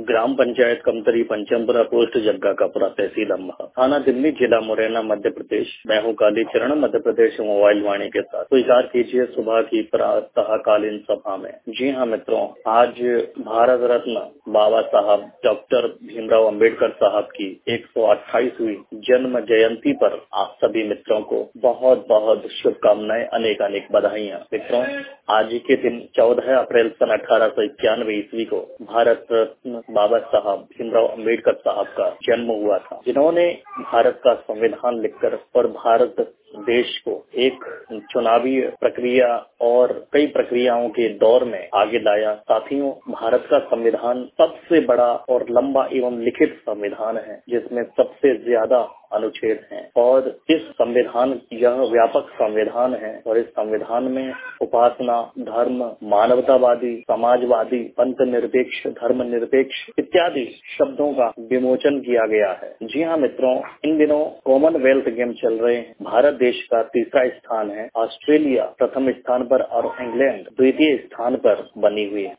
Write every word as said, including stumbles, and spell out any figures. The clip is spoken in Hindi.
ग्राम पंचायत कमतरी पंचमपुरा पोस्ट जग्गा कापुरा तहसील अम्बाह थाना दिल्ली जिला मुरैना मध्य प्रदेश। मैं हूँ कालीचरण मध्य प्रदेश मोबाइल वाणी के साथ स्वीकार कीजिए सुबह की प्रातःकालीन सभा में। जी हाँ मित्रों, आज भारत रत्न बाबा साहब डॉक्टर भीमराव अंबेडकर साहब की एक सौ अट्ठाईसवीं जन्म जयंती पर आप सभी मित्रों को बहुत बहुत शुभकामनाएं, अनेक अनेक बधाइयाँ। मित्रों, आज के दिन चौदह अप्रैल सन अठारह सौ इक्यानवे ईस्वी को भारत रत्न बाबा साहब भीमराव अंबेडकर साहब का जन्म हुआ था, जिन्होंने भारत का संविधान लिखकर और भारत देश को एक चुनावी प्रक्रिया और कई प्रक्रियाओं के दौर में आगे लाया। साथियों, भारत का संविधान सबसे बड़ा और लंबा एवं लिखित संविधान है, जिसमें सबसे ज्यादा अनुच्छेद हैं और इस संविधान यह व्यापक संविधान है और इस संविधान में उपासना, धर्म, मानवतावादी, समाजवादी, पंथ निरपेक्ष, धर्म निरपेक्ष इत्यादि शब्दों का विमोचन किया गया है। जी हाँ मित्रों, इन दिनों कॉमनवेल्थ गेम चल रहे हैं। भारत देश का तीसरा स्थान है, ऑस्ट्रेलिया प्रथम स्थान पर और इंग्लैंड द्वितीय स्थान पर बनी हुई है।